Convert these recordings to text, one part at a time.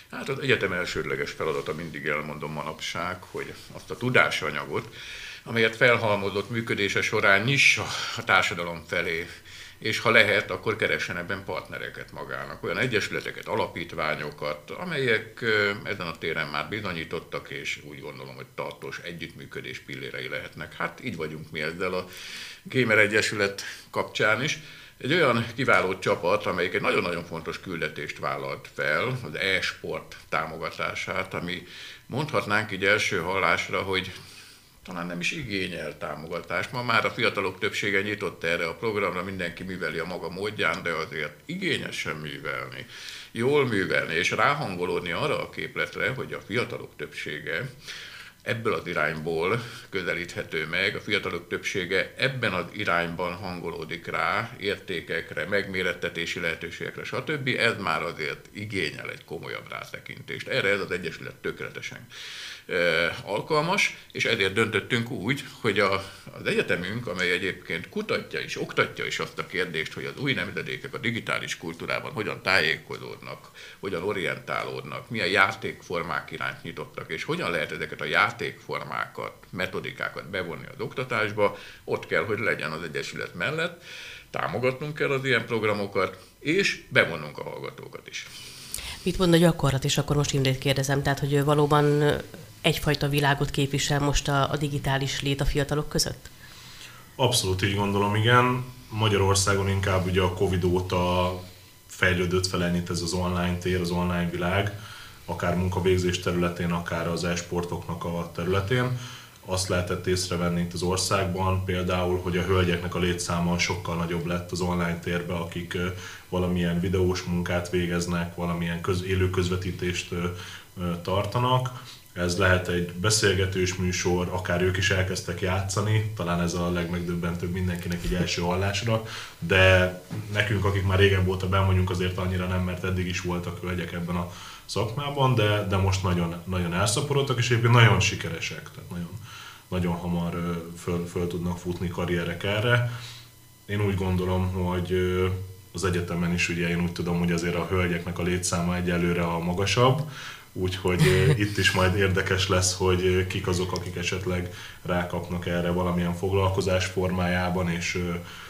Hát az egyetem elsődleges feladata, mindig elmondom manapság, hogy azt a tudásanyagot, amelyet felhalmozott működése során nyissa a társadalom felé, és ha lehet, akkor keressen ebben partnereket magának, olyan egyesületeket, alapítványokat, amelyek ezen a téren már bizonyítottak, és úgy gondolom, hogy tartós együttműködés pillérei lehetnek. Hát így vagyunk mi ezzel a Gamer Egyesület kapcsán is. Egy olyan kiváló csapat, amelyik egy nagyon-nagyon fontos küldetést vállalt fel, az e-sport támogatását, ami mondhatnánk így első hallásra, hogy talán nem is igényel támogatást. Ma már a fiatalok többsége nyitott erre a programra, mindenki műveli a maga módján, de azért igényesen művelni, jól művelni, és ráhangolódni arra a képletre, hogy a fiatalok többsége ebből az irányból közelíthető meg, a fiatalok többsége ebben az irányban hangolódik rá, értékekre, megmérettetési lehetőségekre, stb. Ez már azért igényel egy komolyabb rátekintést. Erre ez az Egyesület tökéletesen alkalmas, és ezért döntöttünk úgy, hogy az egyetemünk, amely egyébként kutatja és oktatja is azt a kérdést, hogy az új nemzedékek a digitális kultúrában hogyan tájékozódnak, hogyan orientálódnak, milyen játékformák iránt nyitottak, és hogyan lehet ezeket a játékformákat, metodikákat bevonni az oktatásba, ott kell, hogy legyen az Egyesület mellett, támogatnunk kell az ilyen programokat, és bevonnunk a hallgatókat is. Mit mond a gyakorlat, és akkor most Imrét kérdezem, tehát hogy ő valóban egyfajta világot képvisel most a digitális lét a fiatalok között? Abszolút így gondolom, igen. Magyarországon inkább ugye a Covid óta fejlődött fel ennyit ez az online tér, az online világ, akár munkavégzés területén, akár az e-sportoknak a területén. Azt lehetett észrevenni itt az országban, például, hogy a hölgyeknek a létszáma sokkal nagyobb lett az online térbe, akik valamilyen videós munkát végeznek, valamilyen élő közvetítést tartanak. Ez lehet egy beszélgetős műsor, akár ők is elkezdtek játszani, talán ez a legmegdöbbentőbb mindenkinek egy első hallásra, de nekünk, akik már régebb óta benn vagyunk, azért annyira nem, mert eddig is voltak hölgyek ebben a szakmában, de most nagyon, nagyon elszaporodtak, és egyébként nagyon sikeresek, tehát nagyon hamar föl tudnak futni karrierek erre. Én úgy gondolom, hogy az egyetemen is ugye én úgy tudom, hogy azért a hölgyeknek a létszáma egyelőre a magasabb, úgyhogy itt is majd érdekes lesz, hogy kik azok, akik esetleg rákapnak erre valamilyen foglalkozás formájában, és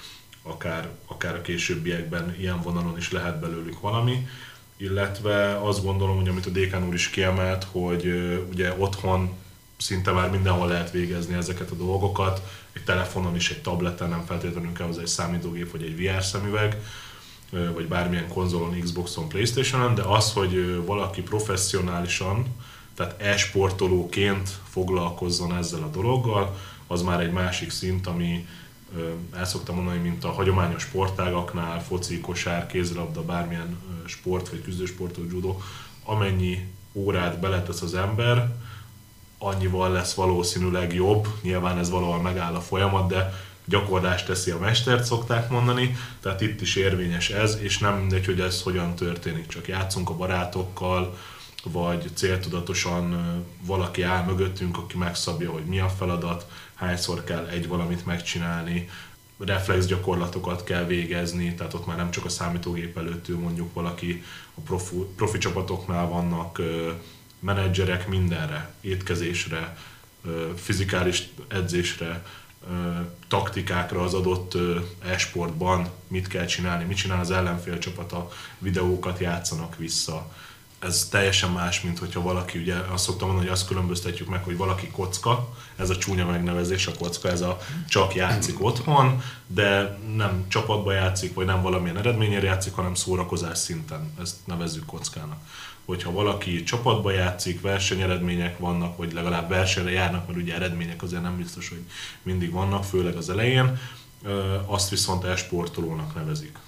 akár a későbbiekben ilyen vonalon is lehet belőlük valami. Illetve azt gondolom, hogy amit a dékán úr is kiemelt, hogy ugye otthon szinte már mindenhol lehet végezni ezeket a dolgokat, egy telefonon is, egy tableten, nem feltétlenül kell hozzá egy számítógép vagy egy VR szemüveg, vagy bármilyen konzolon, Xboxon, Playstationen, de az, hogy valaki professzionálisan, tehát e-sportolóként foglalkozzon ezzel a dologgal, az már egy másik szint, ami el szoktam mondani, mint a hagyományos sportágaknál, foci, kosár, kézilabda, bármilyen sport vagy küzdősport, vagy judo, amennyi órát beletesz az ember, annyival lesz valószínűleg jobb, nyilván ez valahol megáll a folyamat, de gyakorlást teszi a mestert, szokták mondani, tehát itt is érvényes ez, és nem mindegy, hogy ez hogyan történik, csak játszunk a barátokkal, vagy céltudatosan valaki áll mögöttünk, aki megszabja, hogy mi a feladat, hányszor kell egy valamit megcsinálni, reflex gyakorlatokat kell végezni, tehát ott már nem csak a számítógép előtt ül mondjuk valaki, a profi csapatoknál vannak menedzserek mindenre, étkezésre, fizikális edzésre, taktikákra az adott e-sportban, mit kell csinálni, mit csinál az ellenfél csapata, videókat játszanak vissza. Ez teljesen más, mint hogyha valaki, ugye azt szoktam mondani, hogy azt különböztetjük meg, hogy valaki kocka, ez a csúnya megnevezés a kocka, ez a csak játszik otthon, de nem csapatba játszik, vagy nem valamilyen eredményért játszik, hanem szórakozás szinten, ezt nevezzük kockának. Hogyha valaki csapatba játszik, versenyeredmények vannak, vagy legalább versenyre járnak, mert ugye eredmények azért nem biztos, hogy mindig vannak, főleg az elején, azt viszont e-sportolónak nevezik.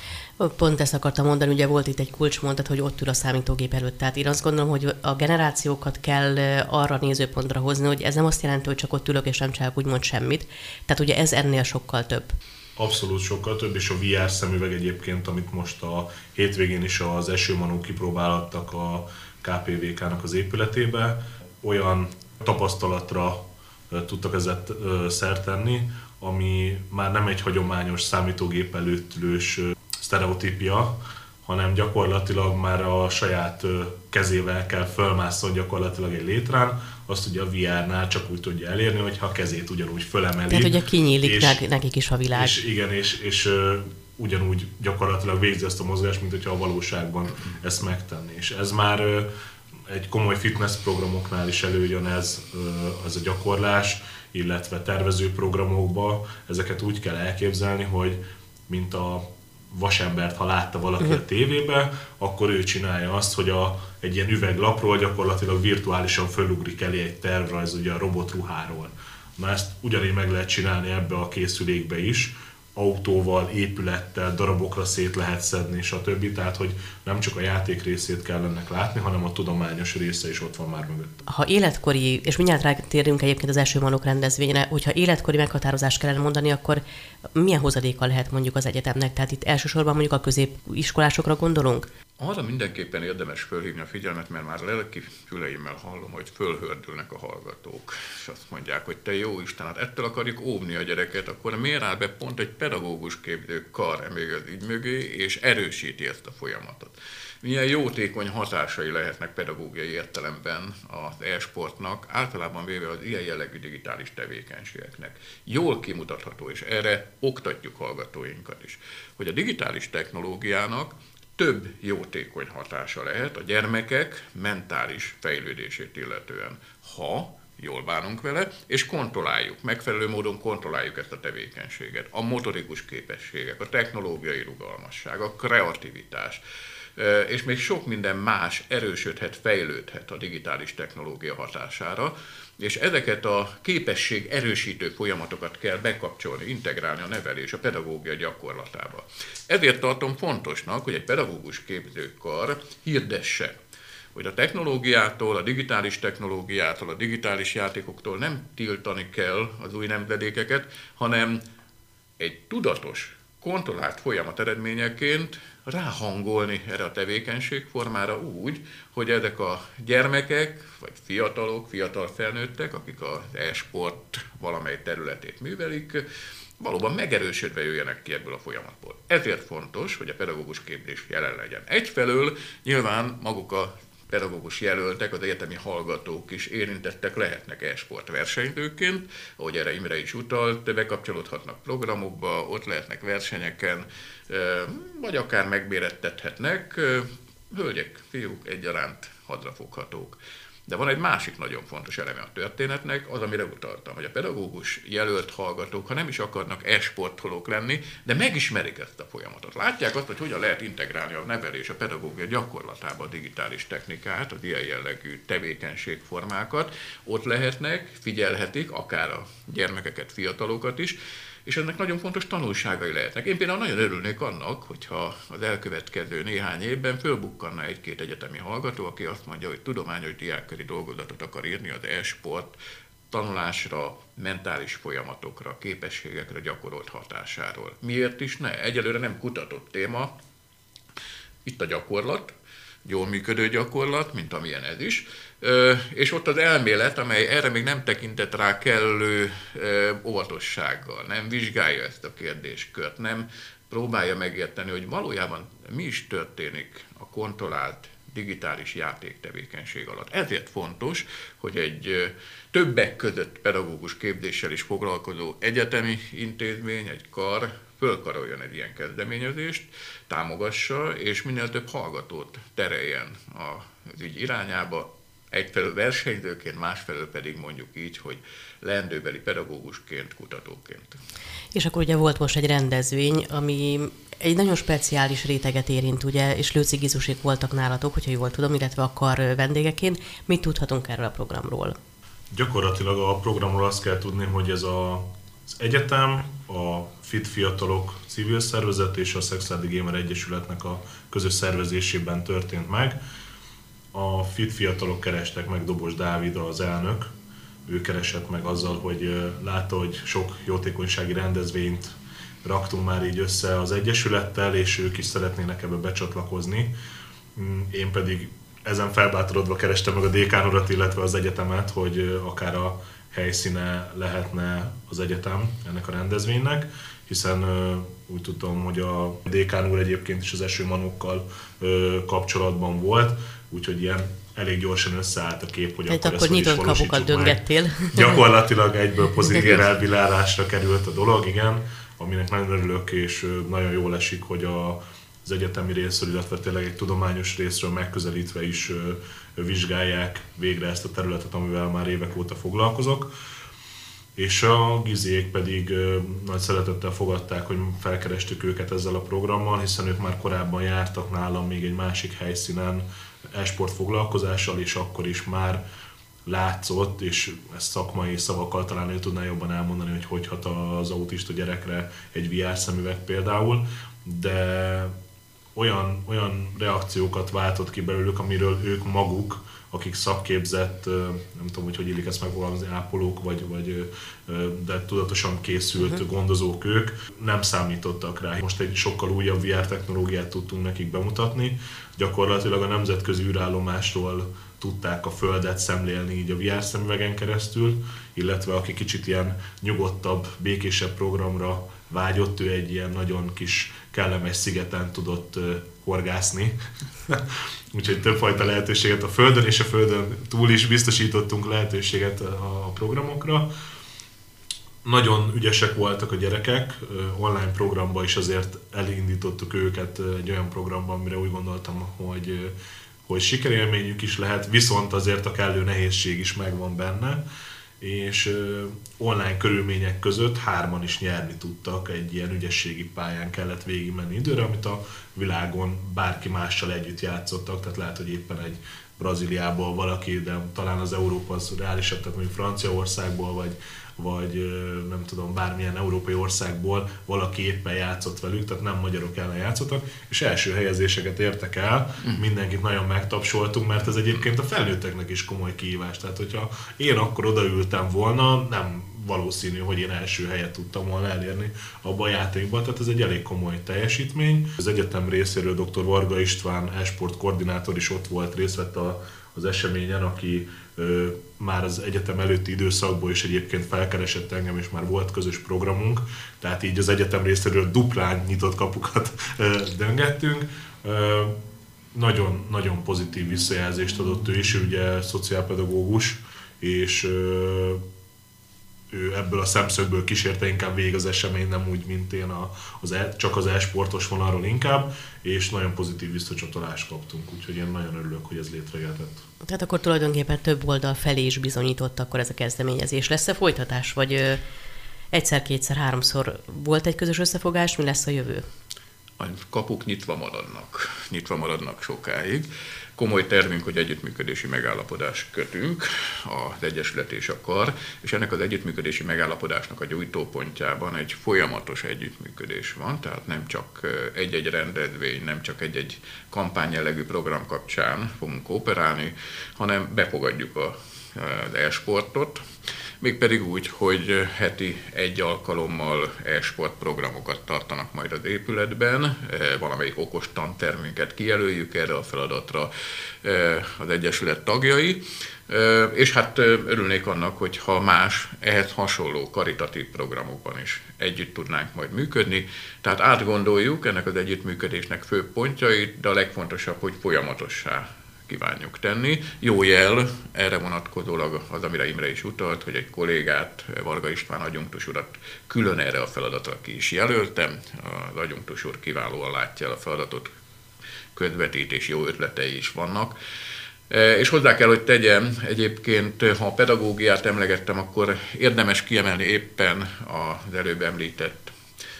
Pont ezt akartam mondani, ugye volt itt egy kulcsmondat, hogy ott ül a számítógép előtt. Tehát én azt gondolom, hogy a generációkat kell arra nézőpontra hozni, hogy ez nem azt jelenti, hogy csak ott ülök és nem csinálok úgymond semmit. Tehát ugye ez ennél sokkal több. Abszolút sokkal több, és a VR szemüveg egyébként, amit most a hétvégén is az Esőmanók kipróbáltattak a KPVK-nak az épületébe, olyan tapasztalatra tudtak ezzel szert tenni, ami már nem egy hagyományos számítógép előtt ülős sztereotípia, hanem gyakorlatilag már a saját kezével kell fölmászon gyakorlatilag egy létrán, azt ugye a VR-nál csak úgy tudja elérni, hogyha a kezét ugyanúgy fölemeli. Tehát ugye kinyílik nekik is a világ. És ugyanúgy gyakorlatilag végzi ezt a mozgást, mint hogyha a valóságban ezt megtenni. És ez már egy komoly fitness programoknál is előjön ez a gyakorlás, illetve tervező programokba ezeket úgy kell elképzelni, hogy mint a vasembert, ha látta valaki a tévébe, akkor ő csinálja azt, hogy egy ilyen üveglapról gyakorlatilag virtuálisan fölugrik elé egy tervrajz ugye a robotruháról. Na ezt ugyanígy meg lehet csinálni ebbe a készülékbe is, autóval, épülettel, darabokra szét lehet szedni, stb. Tehát, hogy nem csak a játék részét kell ennek látni, hanem a tudományos része is ott van már mögött. Ha életkori, és mindjárt rátérünk egyébként az első Manok rendezvényre, hogyha életkori meghatározást kellene mondani, akkor milyen hozadéka lehet mondjuk az egyetemnek? Tehát itt elsősorban mondjuk a középiskolásokra gondolunk? Arra mindenképpen érdemes fölhívni a figyelmet, mert már lelki füleimmel hallom, hogy fölhördülnek a hallgatók, és azt mondják, hogy te jó Isten, hát ettől akarjuk óvni a gyereket, akkor miért áll be pont egy pedagógus képző kar még az ügy mögé, és erősíti ezt a folyamatot. Milyen jótékony hatásai lehetnek pedagógiai értelemben az e-sportnak, általában véve az ilyen jellegű digitális tevékenységeknek. Jól kimutatható, és erre oktatjuk hallgatóinkat is, hogy a digitális technológiának több jótékony hatása lehet a gyermekek mentális fejlődését illetően, ha jól bánunk vele, és kontrolláljuk, megfelelő módon kontrolláljuk ezt a tevékenységet. A motorikus képességek, a technológiai rugalmasság, a kreativitás, és még sok minden más erősödhet, fejlődhet a digitális technológia hatására, és ezeket a képesség erősítő folyamatokat kell bekapcsolni, integrálni a nevelés, a pedagógia gyakorlatába. Ezért tartom fontosnak, hogy egy pedagógus képzőkar hirdesse, hogy a technológiától, a digitális technológiától, a digitális játékoktól nem tiltani kell az új nemzedékeket, hanem egy tudatos, kontrollált folyamat eredményeként ráhangolni erre a tevékenységformára úgy, hogy ezek a gyermekek, vagy fiatalok, fiatal felnőttek, akik az e-sport valamely területét művelik, valóban megerősödve jöjjenek ki ebből a folyamatból. Ezért fontos, hogy a pedagógus képzés jelen legyen. Egyfelől nyilván maguk a pedagógus jelöltek, az egyetemi hallgatók is érintettek lehetnek e-sport versenyzőként, ahogy erre Imre is utalt, bekapcsolódhatnak programokba, ott lehetnek versenyeken, vagy akár megmérettethetnek, hölgyek, fiúk egyaránt hadrafoghatók. De van egy másik nagyon fontos eleme a történetnek, az, amire utaltam, hogy a pedagógus jelölt hallgatók, ha nem is akarnak e-sportolók lenni, de megismerik ezt a folyamatot. Látják azt, hogy hogyan lehet integrálni a nevelés, a pedagógia gyakorlatába a digitális technikát, az ilyen jellegű tevékenységformákat. Ott lehetnek, figyelhetik, akár a gyermekeket, fiatalokat is, és ennek nagyon fontos tanulságai lehetnek. Én például nagyon örülnék annak, hogyha az elkövetkező néhány évben fölbukkanna egy-két egyetemi hallgató, aki azt mondja, hogy tudományos diákköri dolgozatot akar írni az e-sport tanulásra, mentális folyamatokra, képességekre gyakorolt hatásáról. Miért is ne? Egyelőre nem kutatott téma. Itt a gyakorlat, jól működő gyakorlat, mint amilyen ez is, és ott az elmélet, amely erre még nem tekintett rá kellő óvatossággal, nem vizsgálja ezt a kérdéskört, nem próbálja megérteni, hogy valójában mi is történik a kontrollált digitális játéktevékenység alatt. Ezért fontos, hogy egy többek között pedagógus képzéssel is foglalkozó egyetemi intézmény, egy kar fölkaroljon egy ilyen kezdeményezést, támogassa, és minél több hallgatót tereljen az ügy irányába, egyfelől versenyzőként, másfelől pedig mondjuk így, hogy leendőbeli pedagógusként, kutatóként. És akkor ugye volt most egy rendezvény, ami egy nagyon speciális réteget érint, ugye, és Lőci Gizusék voltak nálatok, hogyha jól tudom, illetve a kar vendégeként. Mit tudhatunk erről a programról? Gyakorlatilag a programról azt kell tudni, hogy ez az egyetem, a Fit Fiatalok civil szervezet és a Sexuality Gamer Egyesületnek a közös szervezésében történt meg. A Fit Fiatalok kerestek meg Dobos Dávid, az elnök. Ő keresett meg azzal, hogy látta, hogy sok jótékonysági rendezvényt raktunk már így össze az Egyesülettel, és ők is szeretnének ebbe becsatlakozni. Én pedig ezen felbátorodva kerestem meg a dékán urat, illetve az egyetemet, hogy akár a helyszíne lehetne az egyetem ennek a rendezvénynek, hiszen úgy tudom, hogy a dékán úr egyébként is az esőmanókkal kapcsolatban volt, úgyhogy ilyen elég gyorsan összeállt a kép, hogy tehát akkor akkor nyitott kapukat döngettél. Gyakorlatilag egyből pozitív elbírálásra került a dolog, igen, aminek nagyon örülök, és nagyon jól esik, hogy az egyetemi részről, illetve tényleg egy tudományos részről megközelítve is vizsgálják végre ezt a területet, amivel már évek óta foglalkozok. És a Giziék pedig nagy szeretettel fogadták, hogy felkerestük őket ezzel a programmal, hiszen ők már korábban jártak nálam még egy másik helyszínen e-sport foglalkozással, és akkor is már látszott, és ezt szakmai szavakkal talán ő tudná jobban elmondani, hogy hat az autista gyerekre egy VR szemüveg például, de olyan reakciókat váltott ki belőlük, amiről ők maguk, akik szakképzett, nem tudom, hogy illik ezt megfogalmazni, ápolók, de tudatosan készült gondozók ők, nem számítottak rá. Most egy sokkal újabb VR technológiát tudtunk nekik bemutatni. Gyakorlatilag a nemzetközi űrállomásról tudták a Földet szemlélni így a VR szemüvegen keresztül, illetve aki kicsit ilyen nyugodtabb, békésebb programra vágyott, ő egy ilyen nagyon kis kellemes szigeten tudott horgászni. Úgyhogy többfajta lehetőséget a Földön és a Földön túl is biztosítottunk lehetőséget a programokra. Nagyon ügyesek voltak a gyerekek, online programba is azért elindítottuk őket egy olyan programban, amire úgy gondoltam, hogy sikerélményük is lehet, viszont azért a kellő nehézség is megvan benne, és online körülmények között 3-an is nyerni tudtak, egy ilyen ügyességi pályán kellett végigmenni időre, amit a világon bárki mással együtt játszottak, tehát lehet, hogy éppen egy Brazíliából valaki, de talán az Európa az reálisabb, tehát mondjuk Franciaországból, vagy nem tudom, bármilyen európai országból valaki éppen játszott velük, tehát nem magyarok ellen játszottak, és első helyezéseket értek el, mindenkit nagyon megtapsoltunk, mert ez egyébként a felnőtteknek is komoly kihívás. Tehát, hogyha én akkor odaültem volna, nem valószínű, hogy én első helyet tudtam volna elérni abban a játékban, tehát ez egy elég komoly teljesítmény. Az egyetem részéről dr. Varga István, e-sport koordinátor is ott volt, részt vett az eseményen, aki már az egyetem előtti időszakból is egyébként felkeresett engem, és már volt közös programunk, tehát így az egyetem részéről duplán nyitott kapukat döngettünk. Nagyon, nagyon pozitív visszajelzést adott ő is, ő ugye szociálpedagógus, és ő ebből a szemszögből kísérte inkább végig az esemény, nem úgy, mint én csak az e-sportos vonalról inkább, és nagyon pozitív visszacsatolást kaptunk, úgyhogy én nagyon örülök, hogy ez létrejöhetett. Tehát akkor tulajdonképpen több oldal felé is bizonyított akkor ez a kezdeményezés. Lesz-e folytatás, vagy egyszer, kétszer, háromszor volt egy közös összefogás, mi lesz a jövő? A kapuk nyitva maradnak sokáig. Komoly tervünk, hogy együttműködési megállapodást kötünk az Egyesület és a Kar, és ennek az együttműködési megállapodásnak a gyújtópontjában egy folyamatos együttműködés van, tehát nem csak egy-egy rendezvény, nem csak egy-egy kampányjellegű program kapcsán fogunk kooperálni, hanem befogadjuk az e-sportot, mégpedig úgy, hogy heti egy alkalommal e-sport programokat tartanak majd az épületben, valamelyik okos tantermünket kijelöljük erre a feladatra az Egyesület tagjai, és hát örülnék annak, hogyha más, ehhez hasonló karitatív programokban is együtt tudnánk majd működni. Tehát átgondoljuk ennek az együttműködésnek fő pontjait, de a legfontosabb, hogy folyamatossá kívánjuk tenni. Jó jel erre vonatkozólag az, amire Imre is utalt, hogy egy kollégát, Varga István adjunktus urat külön erre a feladatra ki is jelöltem. Az adjunktus úr kiválóan látja el a feladatot, közvetítés, jó ötletei is vannak. És hozzá kell, hogy tegyem, egyébként, ha a pedagógiát emlegettem, akkor érdemes kiemelni éppen az előbb említett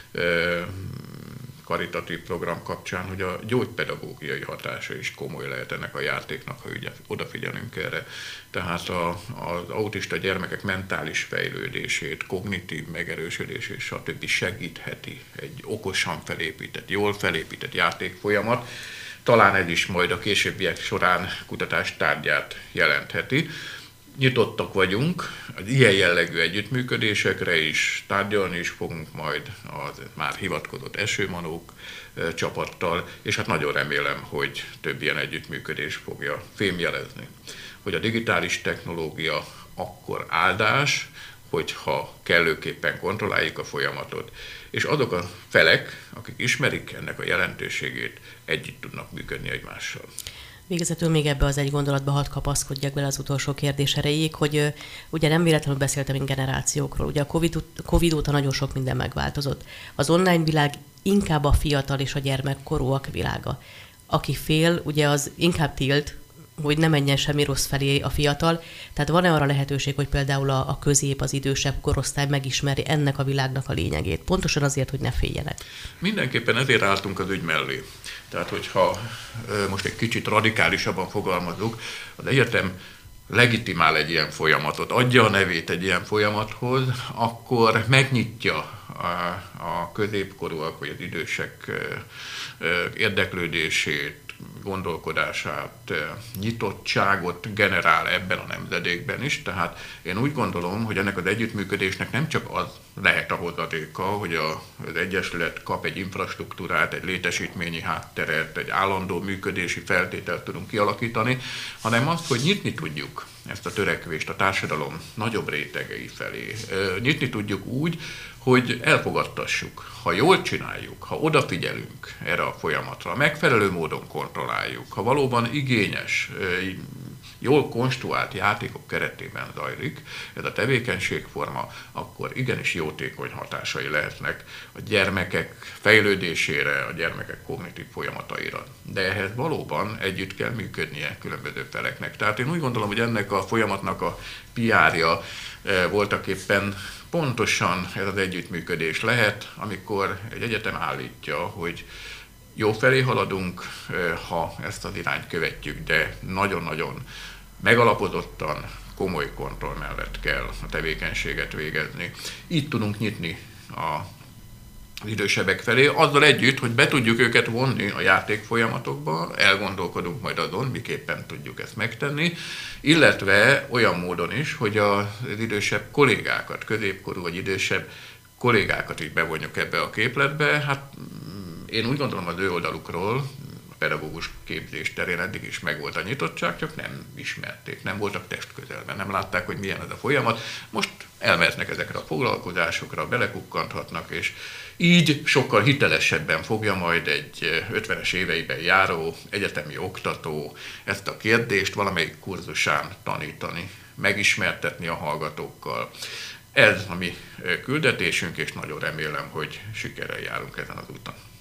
karitatív program kapcsán, hogy a gyógypedagógiai hatása is komoly lehet ennek a játéknak, ha ugye odafigyelünk erre. Tehát az autista gyermekek mentális fejlődését, kognitív megerősödését, stb. Segítheti egy okosan felépített, jól felépített játékfolyamat. Talán ez is majd a későbbiek során kutatás tárgyát jelentheti. Nyitottak vagyunk az ilyen jellegű együttműködésekre is, tárgyalni is fogunk majd az már hivatkozott esőmanók csapattal, és hát nagyon remélem, hogy több ilyen együttműködés fogja fémjelezni, hogy a digitális technológia akkor áldás, hogyha kellőképpen kontrolláljuk a folyamatot, és azok a felek, akik ismerik ennek a jelentőségét, együtt tudnak működni egymással. Végezetül még ebbe az egy gondolatba hadd kapaszkodjak bele az utolsó kérdés erejéig, hogy ugye nem véletlenül beszéltem én generációkról. Ugye a Covid óta nagyon sok minden megváltozott. Az online világ inkább a fiatal és a gyermekkorúak világa. Aki fél, ugye az inkább tilt, hogy ne menjen semmi rossz felé a fiatal. Tehát van-e arra lehetőség, hogy például a közép, az idősebb korosztály megismeri ennek a világnak a lényegét? Pontosan azért, hogy ne féljenek. Mindenképpen ezért álltunk az ügy mellé. Tehát, hogyha most egy kicsit radikálisabban fogalmazunk, az egyetem legitimál egy ilyen folyamatot, adja a nevét egy ilyen folyamathoz, akkor megnyitja a középkorúak vagy az idősek érdeklődését, gondolkodását, nyitottságot generál ebben a nemzedékben is. Tehát én úgy gondolom, hogy ennek az együttműködésnek nem csak az lehet a hozadéka, hogy az Egyesület kap egy infrastruktúrát, egy létesítményi hátteret, egy állandó működési feltételt tudunk kialakítani, hanem azt, hogy nyitni tudjuk ezt a törekvést a társadalom nagyobb rétegei felé. Nyitni tudjuk úgy, hogy elfogadtassuk, ha jól csináljuk, ha odafigyelünk erre a folyamatra, megfelelő módon kontrolláljuk, ha valóban igényes, jól konstruált játékok keretében zajlik ez a tevékenységforma, akkor igenis jótékony hatásai lehetnek a gyermekek fejlődésére, a gyermekek kognitív folyamataira. De ehhez valóban együtt kell működnie különböző feleknek. Tehát én úgy gondolom, hogy ennek a folyamatnak a PR-ja voltaképpen pontosan ez az együttműködés lehet, amikor egy egyetem állítja, hogy jó felé haladunk, ha ezt az irányt követjük, de nagyon-nagyon megalapozottan, komoly kontroll mellett kell a tevékenységet végezni. Így tudunk nyitni az idősebbek felé, azzal együtt, hogy be tudjuk őket vonni a játékfolyamatokba, elgondolkodunk majd azon, miképpen tudjuk ezt megtenni, illetve olyan módon is, hogy az idősebb kollégákat, középkorú vagy idősebb kollégákat is bevonjuk ebbe a képletbe. Hát én úgy gondolom, az ő oldalukról a pedagógus képzés terén eddig is megvolt a nyitottság, csak nem ismerték, nem voltak testközelben, nem látták, hogy milyen ez a folyamat. Most elmehetnek ezekre a foglalkozásokra, belekukkanthatnak, és így sokkal hitelesebben fogja majd egy 50-es éveiben járó egyetemi oktató ezt a kérdést valamelyik kurzusán tanítani, megismertetni a hallgatókkal. Ez a mi küldetésünk, és nagyon remélem, hogy sikerrel járunk ezen az úton.